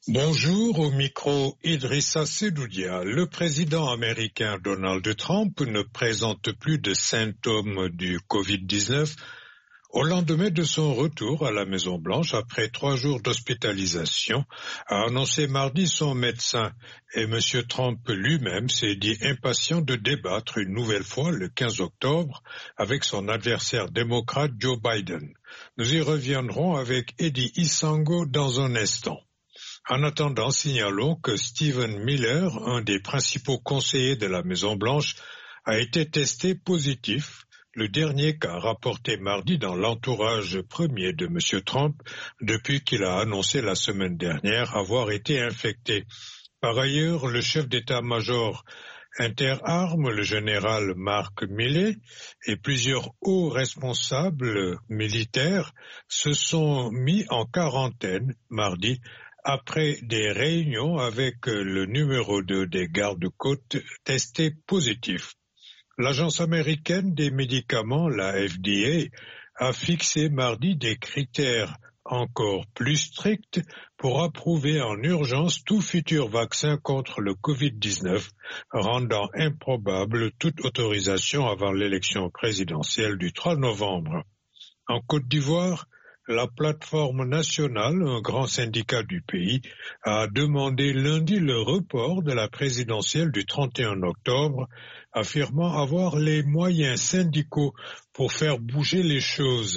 Bonjour, au micro Idrissa Sedoudia. Le président américain Donald Trump ne présente plus de symptômes du Covid-19 au lendemain de son retour à la Maison-Blanche après 3 jours d'hospitalisation, a annoncé mardi son médecin. Et M. Trump lui-même s'est dit impatient de débattre une nouvelle fois le 15 octobre avec son adversaire démocrate Joe Biden. Nous y reviendrons avec Eddie Isango dans un instant. En attendant, signalons que Stephen Miller, un des principaux conseillers de la Maison-Blanche, a été testé positif, le dernier cas rapporté mardi dans l'entourage premier de M. Trump depuis qu'il a annoncé la semaine dernière avoir été infecté. Par ailleurs, le chef d'état-major interarmes, le général Mark Milley, et plusieurs hauts responsables militaires se sont mis en quarantaine mardi après des réunions avec le numéro 2 des gardes-côtes testé positif. L'Agence américaine des médicaments, la FDA, a fixé mardi des critères encore plus stricts pour approuver en urgence tout futur vaccin contre le Covid-19, rendant improbable toute autorisation avant l'élection présidentielle du 3 novembre. En Côte d'Ivoire, la plateforme nationale, un grand syndicat du pays, a demandé lundi le report de la présidentielle du 31 octobre, affirmant avoir les moyens syndicaux pour faire bouger les choses.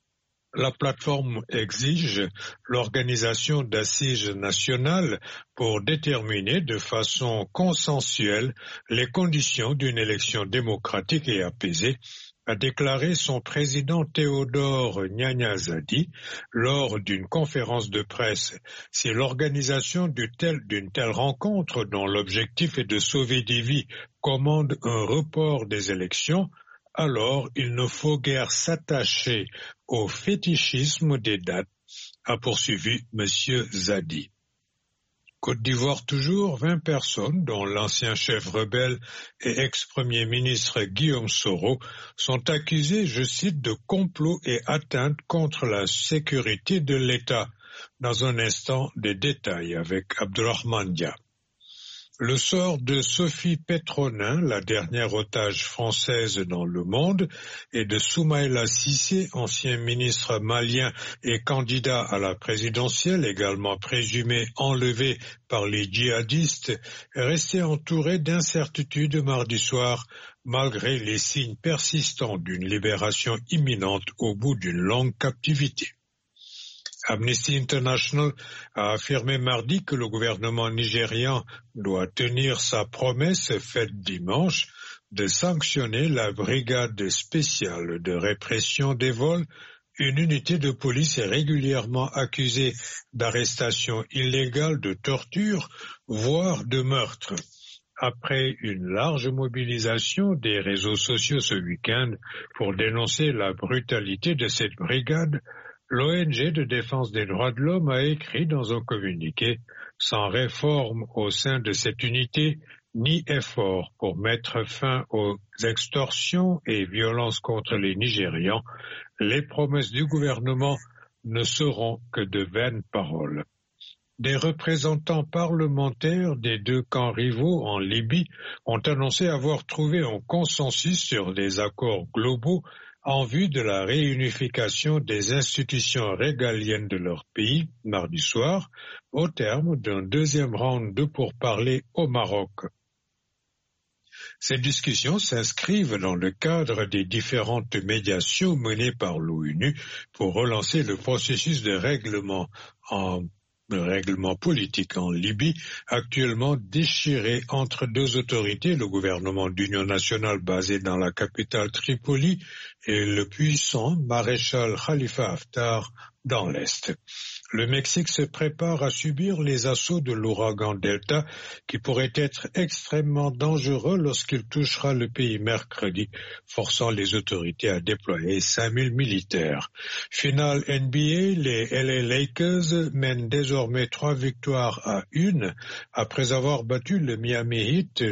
La plateforme exige l'organisation d'assises nationales pour déterminer de façon consensuelle les conditions d'une élection démocratique et apaisée, a déclaré son président Théodore Gnagna-Zadi lors d'une conférence de presse. Si l'organisation d'une telle rencontre, dont l'objectif est de sauver des vies, commande un report des élections, alors il ne faut guère s'attacher au fétichisme des dates, a poursuivi M. Zadi. Côte d'Ivoire toujours, 20 personnes, dont l'ancien chef rebelle et ex-premier ministre Guillaume Soro, sont accusées, je cite, de complot et atteinte contre la sécurité de l'État. Dans un instant, des détails avec Abdourahmane Dia. Le sort de Sophie Petronin, la dernière otage française dans le monde, et de Soumaïla Cissé, ancien ministre malien et candidat à la présidentielle, également présumé enlevé par les djihadistes, est resté entouré d'incertitudes mardi soir, malgré les signes persistants d'une libération imminente au bout d'une longue captivité. Amnesty International a affirmé mardi que le gouvernement nigérian doit tenir sa promesse faite dimanche de sanctionner la brigade spéciale de répression des vols, une unité de police est régulièrement accusée d'arrestation illégale, de torture, voire de meurtre. Après une large mobilisation des réseaux sociaux ce week-end pour dénoncer la brutalité de cette brigade, l'ONG de défense des droits de l'homme a écrit dans un communiqué « Sans réforme au sein de cette unité, ni effort pour mettre fin aux extorsions et violences contre les Nigérians, les promesses du gouvernement ne seront que de vaines paroles. » Des représentants parlementaires des deux camps rivaux en Libye ont annoncé avoir trouvé un consensus sur des accords globaux en vue de la réunification des institutions régaliennes de leur pays mardi soir, au terme d'un deuxième round de pourparlers au Maroc. Ces discussions s'inscrivent dans le cadre des différentes médiations menées par l'ONU pour relancer le processus de règlement politique en Libye, actuellement déchiré entre deux autorités, le gouvernement d'union nationale basé dans la capitale Tripoli et le puissant maréchal Khalifa Haftar dans l'Est. Le Mexique se prépare à subir les assauts de l'ouragan Delta qui pourrait être extrêmement dangereux lorsqu'il touchera le pays mercredi, forçant les autorités à déployer 5000 militaires. Finale NBA, les LA Lakers mènent désormais 3 victoires à 1 après avoir battu le Miami Heat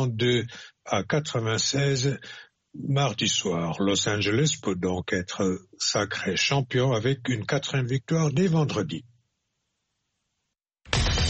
102-96 mardi soir. Los Angeles peut donc être sacré champion avec une 4e victoire dès vendredi.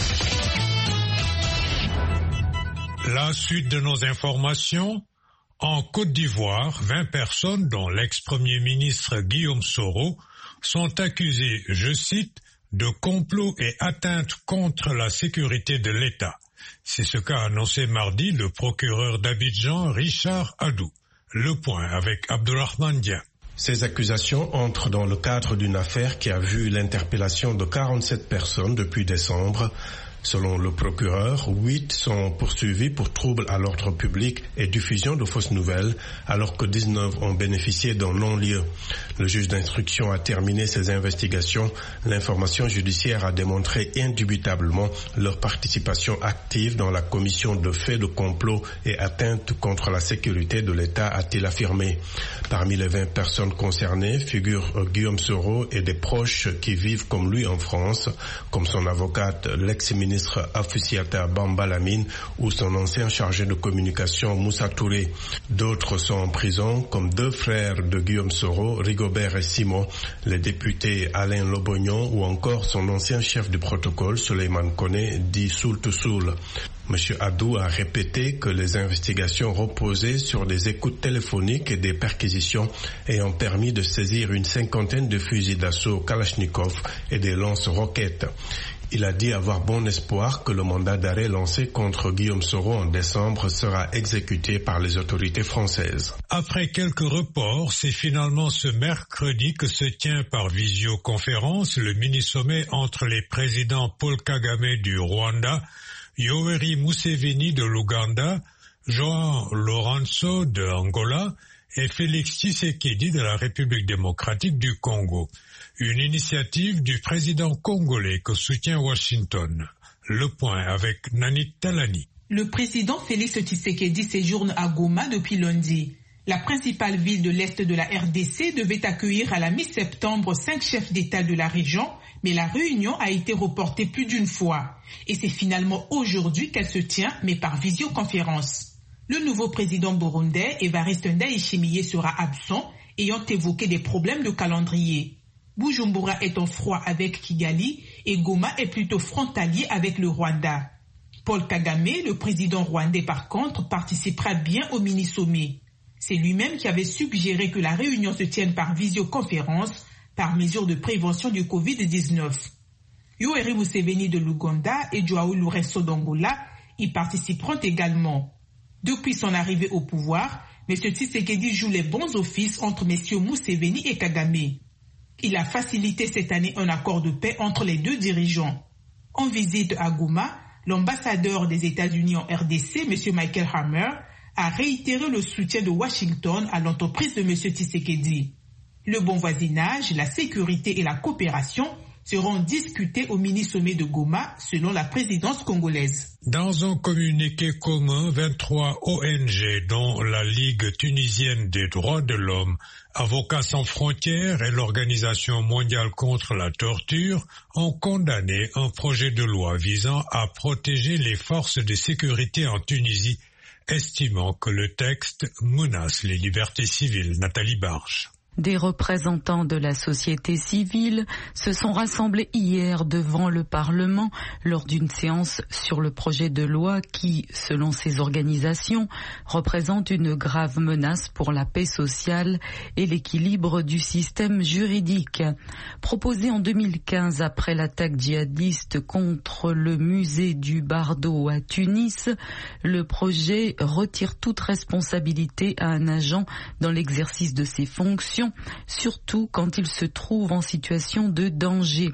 La suite de nos informations. En Côte d'Ivoire, 20 personnes, dont l'ex-premier ministre Guillaume Soro, sont accusées, je cite, de complot et atteinte contre la sécurité de l'État. C'est ce qu'a annoncé mardi le procureur d'Abidjan, Richard Adou. Le point avec Abdourahmane Dia. Ces accusations entrent dans le cadre d'une affaire qui a vu l'interpellation de 47 personnes depuis décembre. Selon le procureur, 8 sont poursuivis pour troubles à l'ordre public et diffusion de fausses nouvelles, alors que 19 ont bénéficié d'un non-lieu. Le juge d'instruction a terminé ses investigations. L'information judiciaire a démontré indubitablement leur participation active dans la commission de faits de complot et atteinte contre la sécurité de l'État, a-t-il affirmé. Parmi les 20 personnes concernées figurent Guillaume Soro et des proches qui vivent comme lui en France, comme son avocate, l'ex-ministre Afoussiata Bamba Lamine ou son ancien chargé de communication Moussa Touré. D'autres sont en prison, comme 2 frères de Guillaume Soro, Rigobert et Simon, les députés Alain Lobognon ou encore son ancien chef du protocole, Souleymane Koné, dit Soul to Soul. M. Adou a répété que les investigations reposaient sur des écoutes téléphoniques et des perquisitions ayant permis de saisir une 50aine de fusils d'assaut Kalachnikov et des lance-roquettes. Il a dit avoir bon espoir que le mandat d'arrêt lancé contre Guillaume Soro en décembre sera exécuté par les autorités françaises. Après quelques reports, c'est finalement ce mercredi que se tient par visioconférence le mini-sommet entre les présidents Paul Kagame du Rwanda, Yoweri Museveni de l'Ouganda, João Lourenço de Angola et Félix Tshisekedi de la République démocratique du Congo. Une initiative du président congolais que soutient Washington. Le point avec Nanit Talani. Le président Félix Tshisekedi séjourne à Goma depuis lundi. La principale ville de l'Est de la RDC devait accueillir à la mi-septembre 5 chefs d'État de la région, mais la réunion a été reportée plus d'une fois. Et c'est finalement aujourd'hui qu'elle se tient, mais par visioconférence. Le nouveau président burundais, Evariste Ndayishimiye, sera absent, ayant évoqué des problèmes de calendrier. Bujumbura est en froid avec Kigali et Goma est plutôt frontalier avec le Rwanda. Paul Kagame, le président rwandais par contre, participera bien au mini-sommet. C'est lui-même qui avait suggéré que la réunion se tienne par visioconférence par mesure de prévention du Covid-19. Yoweri Museveni de l'Ouganda et João Lourenço d'Angola y participeront également. Depuis son arrivée au pouvoir, M. Tshisekedi joue les bons offices entre M. Museveni et Kagame. Il a facilité cette année un accord de paix entre les deux dirigeants. En visite à Goma, l'ambassadeur des États-Unis en RDC, M. Michael Hammer, a réitéré le soutien de Washington à l'entreprise de M. Tshisekedi. Le bon voisinage, la sécurité et la coopération seront discutés au mini-sommet de Goma, selon la présidence congolaise. Dans un communiqué commun, 23 ONG, dont la Ligue tunisienne des droits de l'homme, Avocats sans frontières et l'Organisation mondiale contre la torture, ont condamné un projet de loi visant à protéger les forces de sécurité en Tunisie, estimant que le texte menace les libertés civiles. Nathalie Barge. Des représentants de la société civile se sont rassemblés hier devant le Parlement lors d'une séance sur le projet de loi qui, selon ces organisations, représente une grave menace pour la paix sociale et l'équilibre du système juridique. Proposé en 2015 après l'attaque djihadiste contre le musée du Bardo à Tunis, le projet retire toute responsabilité à un agent dans l'exercice de ses fonctions, surtout quand il se trouve en situation de danger.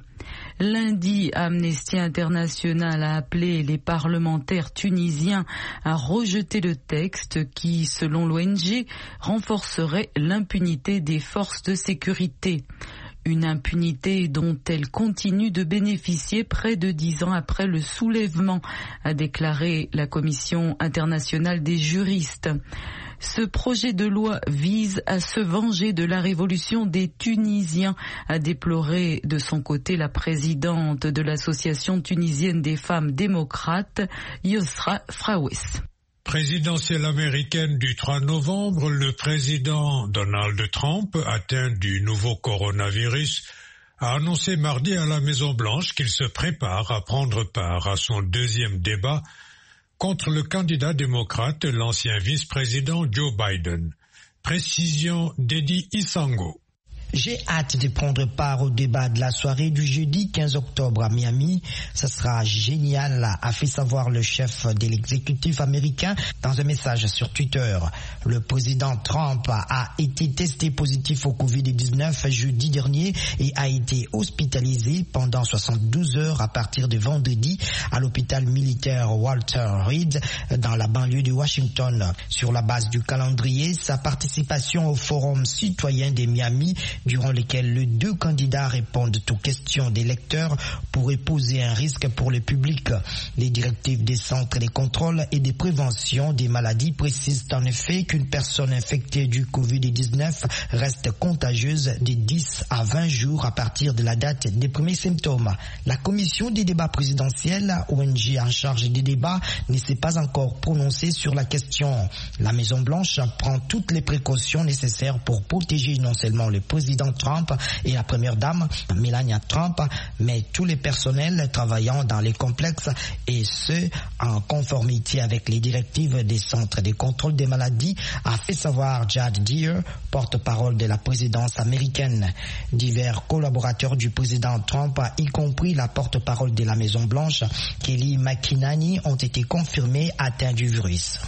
Lundi, Amnesty International a appelé les parlementaires tunisiens à rejeter le texte qui, selon l'ONG, renforcerait l'impunité des forces de sécurité. Une impunité dont elles continuent de bénéficier près de 10 ans après le soulèvement, a déclaré la Commission internationale des juristes. Ce projet de loi vise à se venger de la révolution des Tunisiens, a déploré de son côté la présidente de l'Association tunisienne des femmes démocrates, Yosra Frawes. Présidentielle américaine du 3 novembre, le président Donald Trump, atteint du nouveau coronavirus, a annoncé mardi à la Maison-Blanche qu'il se prépare à prendre part à son deuxième débat contre le candidat démocrate, l'ancien vice-président Joe Biden. Précision d'Eddie Isango. J'ai hâte de prendre part au débat de la soirée du jeudi 15 octobre à Miami. Ce sera génial, a fait savoir le chef de l'exécutif américain dans un message sur Twitter. Le président Trump a été testé positif au Covid-19 jeudi dernier et a été hospitalisé pendant 72 heures à partir de vendredi à l'hôpital militaire Walter Reed dans la banlieue de Washington. Sur la base du calendrier, sa participation au forum citoyen de Miami durant lesquels les deux candidats répondent aux questions des lecteurs pourraient poser un risque pour le public. Les directives des centres de contrôle et de prévention des maladies précisent en effet qu'une personne infectée du Covid-19 reste contagieuse de 10 à 20 jours à partir de la date des premiers symptômes. La commission des débats présidentiels, ONG en charge des débats, ne s'est pas encore prononcée sur la question. La Maison-Blanche prend toutes les précautions nécessaires pour protéger non seulement le président Trump et la première dame Melania Trump, mais tous les personnels travaillant dans les complexes, et ce en conformité avec les directives des centres de contrôle des maladies, a fait savoir Jad Deere, porte-parole de la présidence américaine. Divers collaborateurs du président Trump, y compris la porte-parole de la Maison-Blanche, Kelly McEnany, ont été confirmés atteints du virus.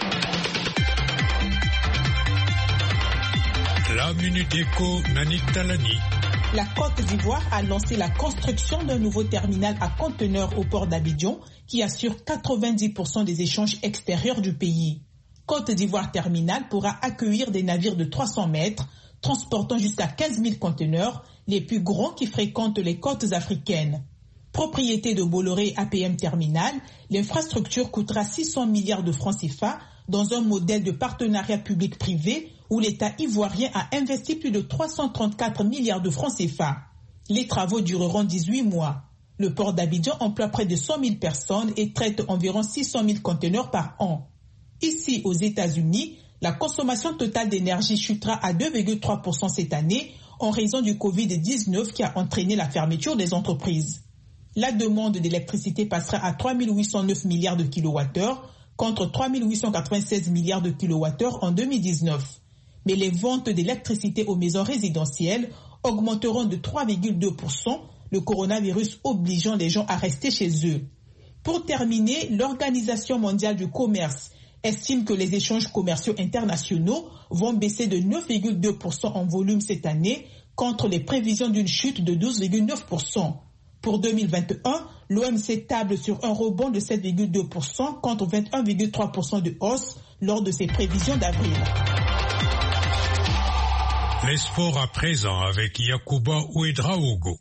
La Minute Éco, Nanit Talani. La Côte d'Ivoire a lancé la construction d'un nouveau terminal à conteneurs au port d'Abidjan qui assure 90% des échanges extérieurs du pays. Côte d'Ivoire Terminal pourra accueillir des navires de 300 mètres transportant jusqu'à 15 000 conteneurs, les plus grands qui fréquentent les côtes africaines. Propriété de Bolloré APM Terminal, l'infrastructure coûtera 600 milliards de francs CFA dans un modèle de partenariat public-privé où l'État ivoirien a investi plus de 334 milliards de francs CFA. Les travaux dureront 18 mois. Le port d'Abidjan emploie près de 100 000 personnes et traite environ 600 000 conteneurs par an. Ici, aux États-Unis, la consommation totale d'énergie chutera à 2,3% cette année en raison du Covid-19 qui a entraîné la fermeture des entreprises. La demande d'électricité passera à 3 809 milliards de kilowattheures contre 3 896 milliards de kilowattheures en 2019. Mais les ventes d'électricité aux maisons résidentielles augmenteront de 3,2%, le coronavirus obligeant les gens à rester chez eux. Pour terminer, l'Organisation mondiale du commerce estime que les échanges commerciaux internationaux vont baisser de 9,2% en volume cette année contre les prévisions d'une chute de 12,9%. Pour 2021, l'OMC table sur un rebond de 7,2% contre 21,3% de hausse lors de ses prévisions d'avril. Les sports à présent avec Yacouba Ouedraogo.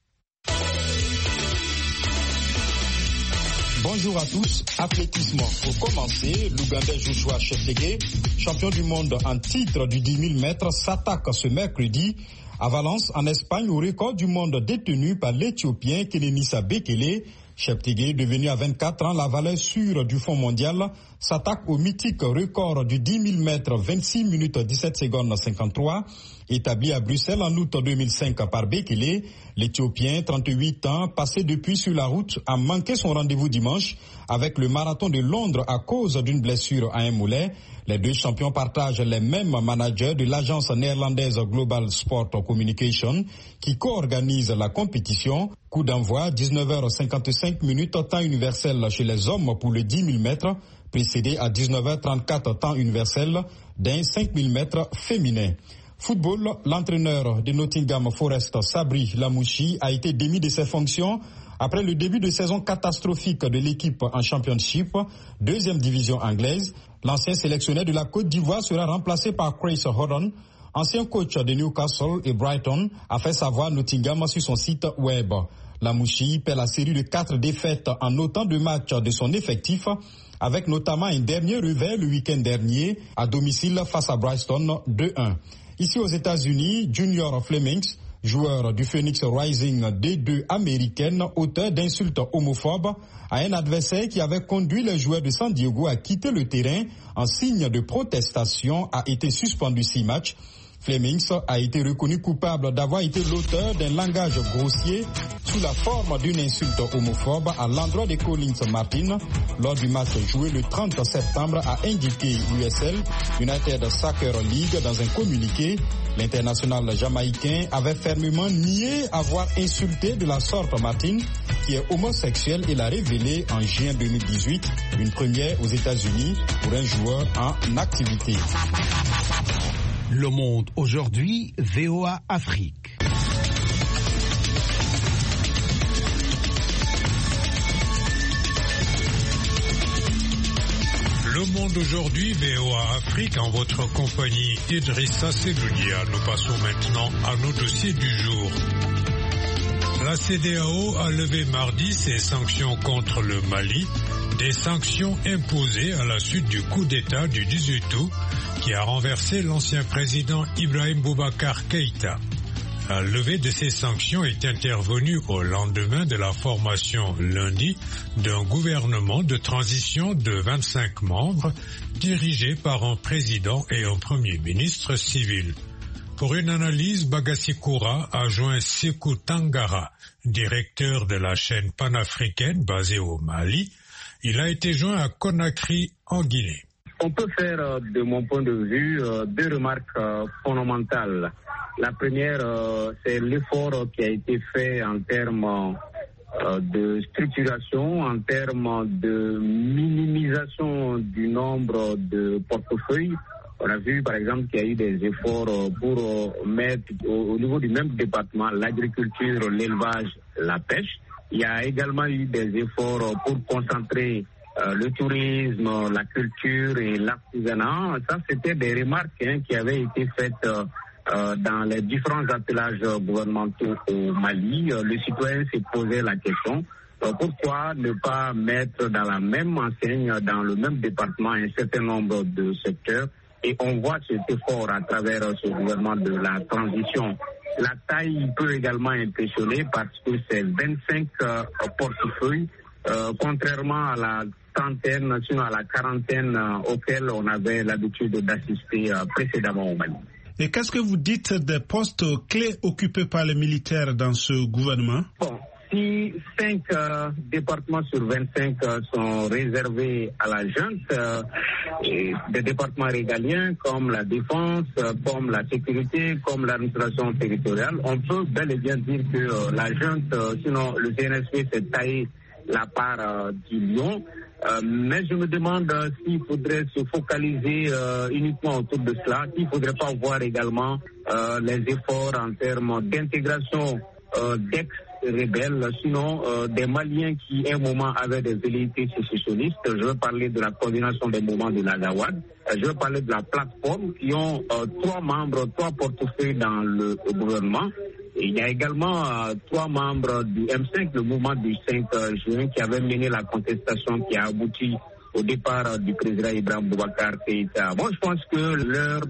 Bonjour à tous, athlétisme. Pour commencer, l'Ougandais Joshua Cheptegei, champion du monde en titre du 10 000 mètres, s'attaque ce mercredi à Valence, en Espagne, au record du monde détenu par l'Éthiopien Kenenisa Bekele. Cheptegei, devenu à 24 ans la valeur sûre du Fonds mondial, s'attaque au mythique record du 10 000 mètres 26 minutes 17 secondes 53, établi à Bruxelles en août 2005 par Bekele. L'Éthiopien, 38 ans, passé depuis sur la route, a manqué son rendez-vous dimanche avec le marathon de Londres à cause d'une blessure à un mollet. Les deux champions partagent les mêmes managers de l'agence néerlandaise Global Sport Communication qui co-organise la compétition. Coup d'envoi, 19h55 minutes, temps universel chez les hommes pour le 10 000 mètres, précédé à 19h34 temps universel d'un 5 000 mètres féminin. Football, l'entraîneur de Nottingham Forest, Sabri Lamouchi, a été démis de ses fonctions après le début de saison catastrophique de l'équipe en Championship, deuxième division anglaise. L'ancien sélectionneur de la Côte d'Ivoire sera remplacé par Chris Hodon, ancien coach de Newcastle et Brighton, a fait savoir Nottingham sur son site web. Lamouchi paie la série de 4 défaites en autant de matchs de son effectif, avec notamment un dernier revers le week-end dernier à domicile face à Brighton 2-1. Ici aux États-Unis, Junior Flemings, joueur du Phoenix Rising D2 américaine, auteur d'insultes homophobes à un adversaire qui avait conduit les joueurs de San Diego à quitter le terrain en signe de protestation, a été suspendu 6 matchs. Flemings a été reconnu coupable d'avoir été l'auteur d'un langage grossier sous la forme d'une insulte homophobe à l'endroit de Collins Martin lors du match joué le 30 septembre, a indiqué l'USL, United Soccer League, dans un communiqué. L'international jamaïcain avait fermement nié avoir insulté de la sorte Martin, qui est homosexuel, et l'a révélé en juin 2018, une première aux États-Unis pour un joueur en activité. Le Monde aujourd'hui, VOA Afrique. Le Monde aujourd'hui, VOA Afrique, en votre compagnie Idrissa Seloudia. Nous passons maintenant à nos dossiers du jour. La CEDEAO a levé mardi ses sanctions contre le Mali, des sanctions imposées à la suite du coup d'État du 18 août qui a renversé l'ancien président Ibrahim Boubacar Keïta. La levée de ces sanctions est intervenue au lendemain de la formation lundi d'un gouvernement de transition de 25 membres dirigé par un président et un premier ministre civil. Pour une analyse, Bagassi Koura a joint Sékou Tangara, directeur de la chaîne panafricaine basée au Mali. Il a été joint à Conakry en Guinée. On peut faire, de mon point de vue, deux remarques fondamentales. La première, c'est l'effort qui a été fait en termes de structuration, en termes de minimisation du nombre de portefeuilles. On a vu par exemple qu'il y a eu des efforts pour mettre au niveau du même département l'agriculture, l'élevage, la pêche. Il y a également eu des efforts pour concentrer le tourisme, la culture et l'artisanat. Ça, c'était des remarques qui avaient été faites dans les différents attelages gouvernementaux au Mali. Le citoyen s'est posé la question, pourquoi ne pas mettre dans la même enseigne, dans le même département, un certain nombre de secteurs? Et on voit cet effort à travers ce gouvernement de la transition. La taille peut également impressionner parce que c'est 25 portefeuilles, contrairement à la trentaine, sinon à la quarantaine auxquelles on avait l'habitude d'assister précédemment au Mali. Et qu'est-ce que vous dites des postes clés occupés par les militaires dans ce gouvernement? Bon, si 5 départements sur 25 sont réservés à la junte, des départements régaliens comme la défense, comme la sécurité, comme l'administration territoriale, on peut bel et bien dire que la junte, sinon le CNSP s'est taillé la part du lion. Mais je me demande s'il faudrait se focaliser uniquement autour de cela, s'il ne faudrait pas voir également les efforts en termes d'intégration d'ex-rebelles, sinon des Maliens qui, à un moment, avaient des velléités sécessionnistes. Je veux parler de la coordination des mouvements de la Gawad. Je veux parler de la plateforme qui ont 3 membres, 3 portefeuilles dans le gouvernement. Et il y a également 3 membres du M5, le mouvement du 5 juin, qui avait mené la contestation qui a abouti au départ du président Ibrahim Boubacar Keïta. Moi, je pense que l'heure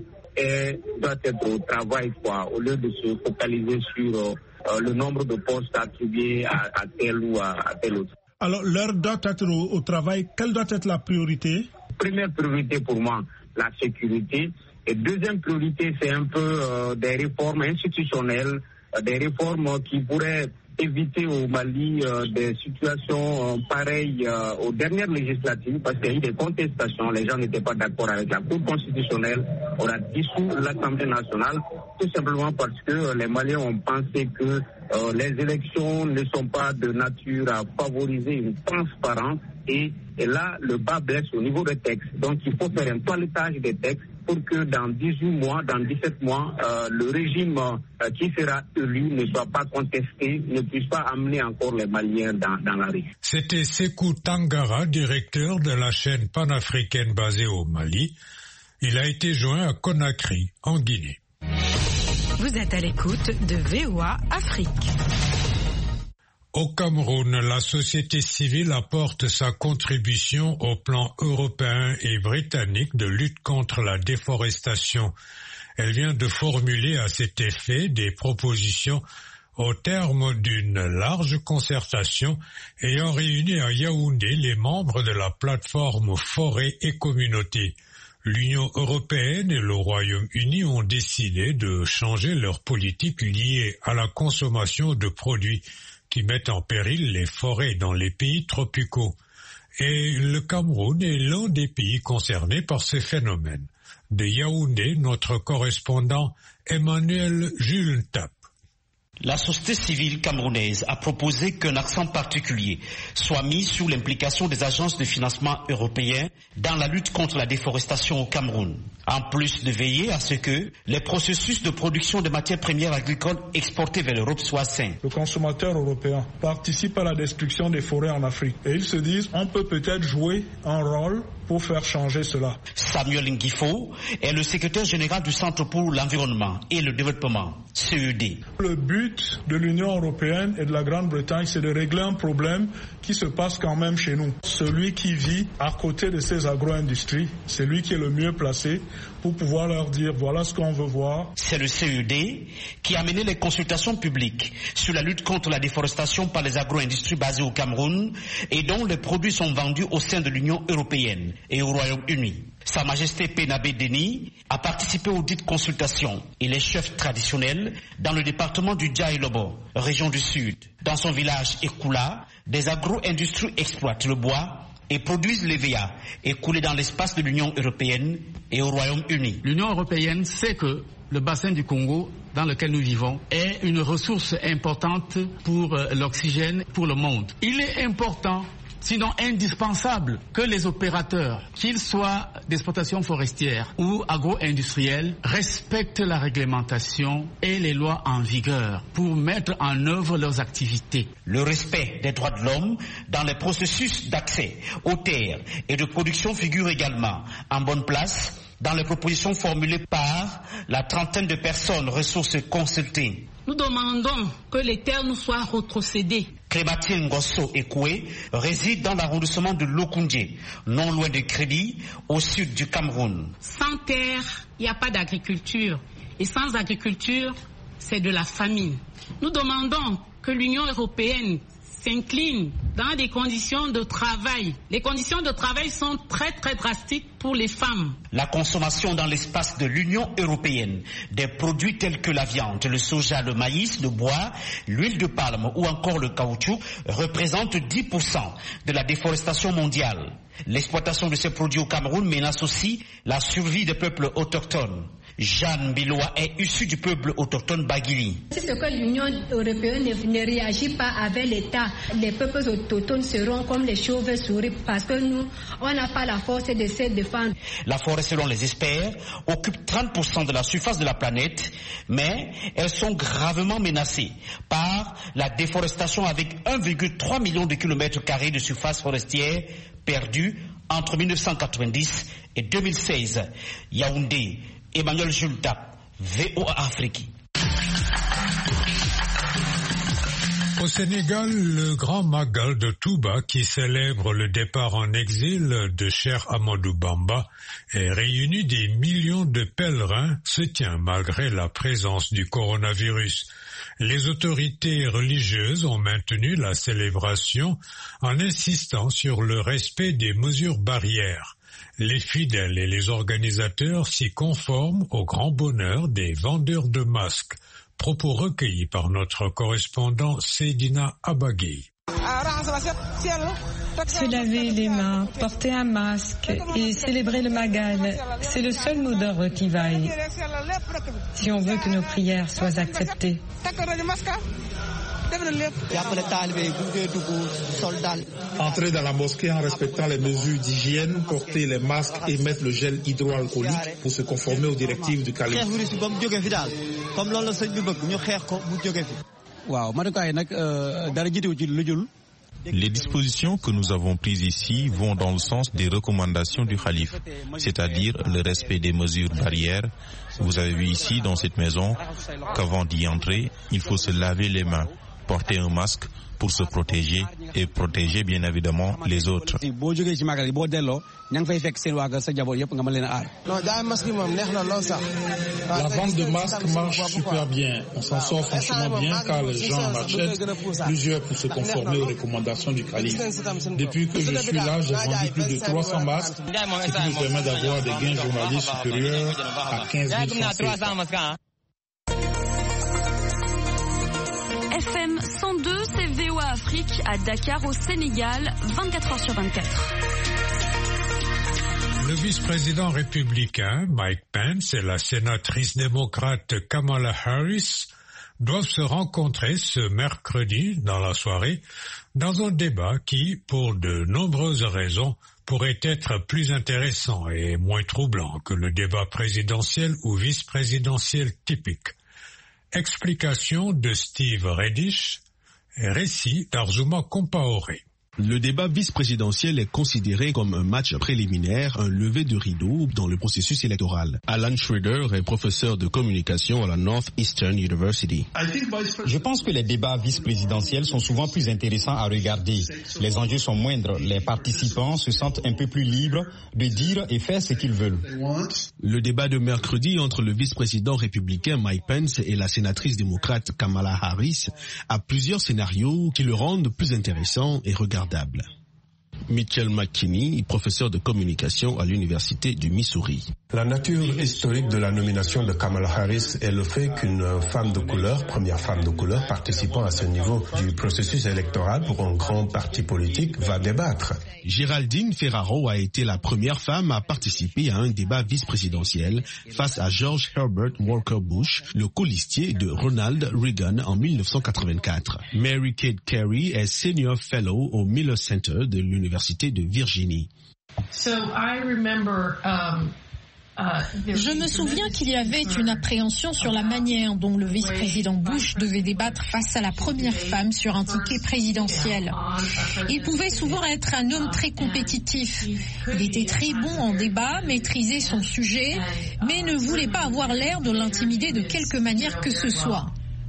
doit être au travail, au lieu de se focaliser sur le nombre de postes attribués à tel ou à tel autre. Alors, l'heure doit être au travail. Quelle doit être la priorité? Première priorité pour moi, la sécurité. Et deuxième priorité, c'est un peu des réformes institutionnelles, des réformes qui pourraient éviter au Mali des situations pareilles aux dernières législatives, parce qu'il y a eu des contestations, les gens n'étaient pas d'accord avec la Cour constitutionnelle, on a dissous l'Assemblée nationale, tout simplement parce que les Maliens ont pensé que les élections ne sont pas de nature à favoriser une transparence, et là, le bas blesse au niveau des textes. Donc, il faut faire un toilettage des textes pour que dans 18 mois, dans 17 mois, le régime qui sera élu ne soit pas contesté, ne puisse pas amener encore les Maliens dans la rue. C'était Sékou Tangara, directeur de la chaîne panafricaine basée au Mali. Il a été joint à Conakry, en Guinée. Vous êtes à l'écoute de VOA Afrique. Au Cameroun, la société civile apporte sa contribution au plan européen et britannique de lutte contre la déforestation. Elle vient de formuler à cet effet des propositions au terme d'une large concertation ayant réuni à Yaoundé les membres de la plateforme Forêt et Communauté. L'Union européenne et le Royaume-Uni ont décidé de changer leur politique liée à la consommation de produits qui mettent en péril les forêts dans les pays tropicaux. Et le Cameroun est l'un des pays concernés par ces phénomènes. De Yaoundé, notre correspondant Emmanuel Jultap. La société civile camerounaise a proposé qu'un accent particulier soit mis sur l'implication des agences de financement européens dans la lutte contre la déforestation au Cameroun, en plus de veiller à ce que les processus de production de matières premières agricoles exportées vers l'Europe soient sains. Le consommateur européen participe à la destruction des forêts en Afrique et ils se disent on peut peut-être jouer un rôle pour faire changer cela. Samuel Ngifo est le secrétaire général du Centre pour l'environnement et le développement, CED. Le but de l'Union européenne et de la Grande-Bretagne, c'est de régler un problème qui se passe quand même chez nous. Celui qui vit à côté de ces agro-industries, c'est lui qui est le mieux placé pour pouvoir leur dire voilà ce qu'on veut voir. C'est le CED qui a mené les consultations publiques sur la lutte contre la déforestation par les agro-industries basées au Cameroun et dont les produits sont vendus au sein de l'Union européenne et au Royaume-Uni. Sa Majesté Pénabé Denis a participé aux dites consultations et les chefs traditionnels dans le département du Djaïlobo, région du Sud. Dans son village Ekoula, des agro-industries exploitent le bois et produisent l'EVA écoulé dans l'espace de l'Union européenne et au Royaume-Uni. L'Union européenne sait que le bassin du Congo dans lequel nous vivons est une ressource importante pour l'oxygène pour le monde. Il est important, sinon indispensable, que les opérateurs, qu'ils soient d'exploitation forestière ou agro-industrielle, respectent la réglementation et les lois en vigueur pour mettre en œuvre leurs activités. Le respect des droits de l'homme dans les processus d'accès aux terres et de production figure également en bonne place dans les propositions formulées par la trentaine de personnes ressources consultées. Nous demandons que les terres nous soient retrocédées. Clémentine Ngosso Ekoué réside dans l'arrondissement de Lokundje, non loin de Crédit, au sud du Cameroun. Sans terre, il n'y a pas d'agriculture. Et sans agriculture, c'est de la famine. Nous demandons que l'Union européenne s'incline dans des conditions de travail. Les conditions de travail sont très très drastiques pour les femmes. La consommation dans l'espace de l'Union européenne des produits tels que la viande, le soja, le maïs, le bois, l'huile de palme ou encore le caoutchouc représente 10% de la déforestation mondiale. L'exploitation de ces produits au Cameroun menace aussi la survie des peuples autochtones. Jeanne Biloua est issue du peuple autochtone Bagili. C'est ce que l'Union européenne ne réagit pas avec l'État. Les peuples autochtones seront comme les chauves-souris parce que nous, on n'a pas la force de se défendre. La forêt, selon les experts, occupe 30% de la surface de la planète, mais elles sont gravement menacées par la déforestation avec 1,3 million de kilomètres carrés de surface forestière perdue entre 1990 et 2016. Yaoundé, Emmanuel Jultap, VOA Afrique. Au Sénégal, le grand magal de Touba, qui célèbre le départ en exil de Cheikh Ahmadou Bamba et réunit des millions de pèlerins, se tient malgré la présence du coronavirus. Les autorités religieuses ont maintenu la célébration en insistant sur le respect des mesures barrières. Les fidèles et les organisateurs s'y conforment au grand bonheur des vendeurs de masques. Propos recueillis par notre correspondant Seydina Abagui. Se laver les mains, porter un masque et célébrer le Magal, c'est le seul mot d'ordre qui vaille si on veut que nos prières soient acceptées. Entrer dans la mosquée en respectant les mesures d'hygiène, porter les masques et mettre le gel hydroalcoolique pour se conformer aux directives du calife. Les dispositions que nous avons prises ici vont dans le sens des recommandations du calife, c'est-à-dire le respect des mesures barrières. Vous avez vu ici, dans cette maison, qu'avant d'y entrer, il faut se laver les mains, porter un masque pour se protéger et protéger bien évidemment les autres. La vente de masques marche super bien. On s'en sort franchement bien car les gens en achètent plusieurs pour se conformer aux recommandations du calife. Depuis que je suis là, j'ai vendu plus de 300 masques, ce qui nous permet d'avoir des gains journaliers supérieurs à 15 000 francs CFA. FM 102, c'est VOA Afrique à Dakar au Sénégal, 24h/24. Le vice-président républicain Mike Pence et la sénatrice démocrate Kamala Harris doivent se rencontrer ce mercredi dans la soirée dans un débat qui, pour de nombreuses raisons, pourrait être plus intéressant et moins troublant que le débat présidentiel ou vice-présidentiel typique. Explication de Steve Redish et récit d'Arzouma Compaoré. Le débat vice-présidentiel est considéré comme un match préliminaire, un lever de rideau dans le processus électoral. Alan Schroeder est professeur de communication à la Northeastern University. Je pense que les débats vice-présidentiels sont souvent plus intéressants à regarder. Les enjeux sont moindres. Les participants se sentent un peu plus libres de dire et faire ce qu'ils veulent. Le débat de mercredi entre le vice-président républicain Mike Pence et la sénatrice démocrate Kamala Harris a plusieurs scénarios qui le rendent plus intéressant et regardable. Mitchell McKinney, professeur de communication à l'Université du Missouri. La nature historique de la nomination de Kamala Harris est le fait qu'une femme de couleur, première femme de couleur participant à ce niveau du processus électoral pour un grand parti politique, va débattre. Géraldine Ferraro a été la première femme à participer à un débat vice-présidentiel face à George Herbert Walker Bush, le colistier de Ronald Reagan en 1984. Mary Kate Carey est senior fellow au Miller Center de l'Université de Virginie. Je me souviens qu'il y avait une appréhension sur la manière dont le vice-président Bush devait débattre face à la première femme sur un ticket présidentiel. Il pouvait souvent être un homme très compétitif. Il était très bon en débat, maîtrisait son sujet, mais ne voulait pas avoir l'air de l'intimider de quelque manière que ce soit.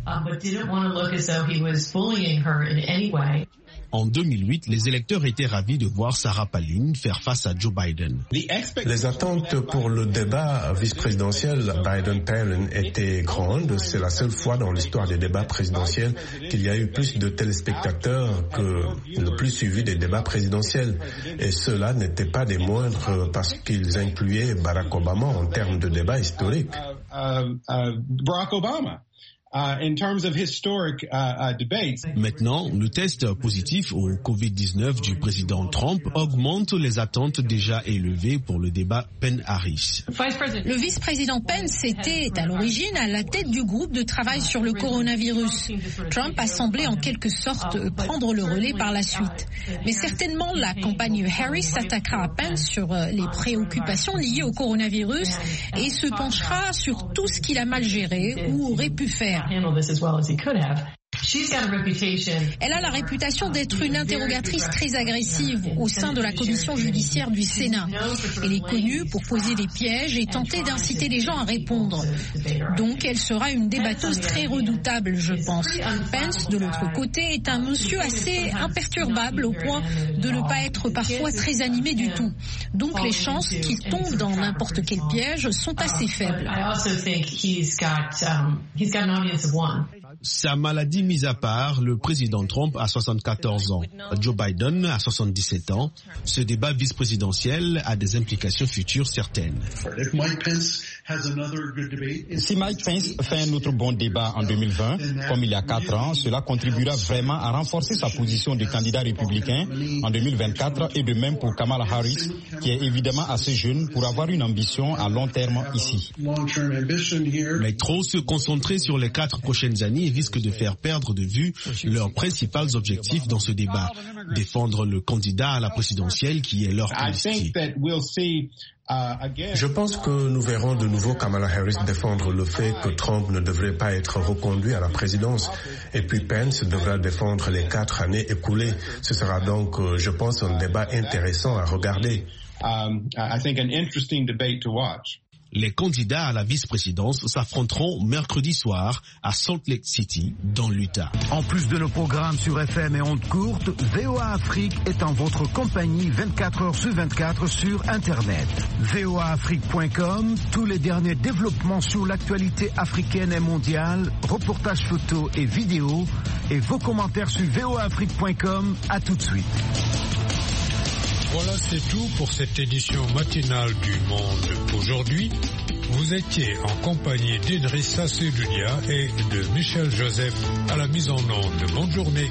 En 2008, les électeurs étaient ravis de voir Sarah Palin faire face à Joe Biden. Les attentes pour le débat vice-présidentiel Biden-Palin étaient grandes. C'est la seule fois dans l'histoire des débats présidentiels qu'il y a eu plus de téléspectateurs que le plus suivi des débats présidentiels. Et cela n'était pas des moindres parce qu'ils incluaient Barack Obama en termes de débat historique. Barack Obama. Maintenant, le test positif au Covid-19 du président Trump augmente les attentes déjà élevées pour le débat Pence-Harris. Le vice-président Pence était à l'origine à la tête du groupe de travail sur le coronavirus. Trump a semblé en quelque sorte prendre le relais par la suite. Mais certainement, la campagne Harris s'attaquera à Pence sur les préoccupations liées au coronavirus et se penchera sur tout ce qu'il a mal géré ou aurait pu faire. Elle a la réputation d'être une interrogatrice très agressive au sein de la commission judiciaire du Sénat. Elle est connue pour poser des pièges et tenter d'inciter les gens à répondre. Donc elle sera une débatteuse très redoutable, je pense. Pence, de l'autre côté, est un monsieur assez imperturbable au point de ne pas être parfois très animé du tout. Donc les chances qu'il tombe dans n'importe quel piège sont assez faibles. Sa maladie mise à part, le président Trump a 74 ans, Joe Biden a 77 ans. Ce débat vice-présidentiel a des implications futures certaines. Si Mike Pence fait un autre bon débat en 2020, comme il y a 4 ans, cela contribuera vraiment à renforcer sa position de candidat républicain en 2024 et de même pour Kamala Harris, qui est évidemment assez jeune pour avoir une ambition à long terme ici. Mais trop se concentrer sur les 4 prochaines années risque de faire perdre de vue leurs principaux objectifs dans ce débat. Défendre le candidat à la présidentielle qui est leur politique. Je pense que nous verrons de nouveau Kamala Harris défendre le fait que Trump ne devrait pas être reconduit à la présidence. Et puis Pence devra défendre les 4 années écoulées. Ce sera donc, je pense, un débat intéressant à regarder. Les candidats à la vice-présidence s'affronteront mercredi soir à Salt Lake City, dans l'Utah. En plus de nos programmes sur FM et ondes courtes, VOA Afrique est en votre compagnie 24 heures sur 24 sur Internet. voaafrique.com, tous les derniers développements sur l'actualité africaine et mondiale, reportages photos et vidéos, et vos commentaires sur voaafrique.com. À tout de suite. Voilà, c'est tout pour cette édition matinale du Monde. Aujourd'hui, vous étiez en compagnie d'Idrissa Sedoudia et de Michel Joseph à la mise en onde. Bonne journée.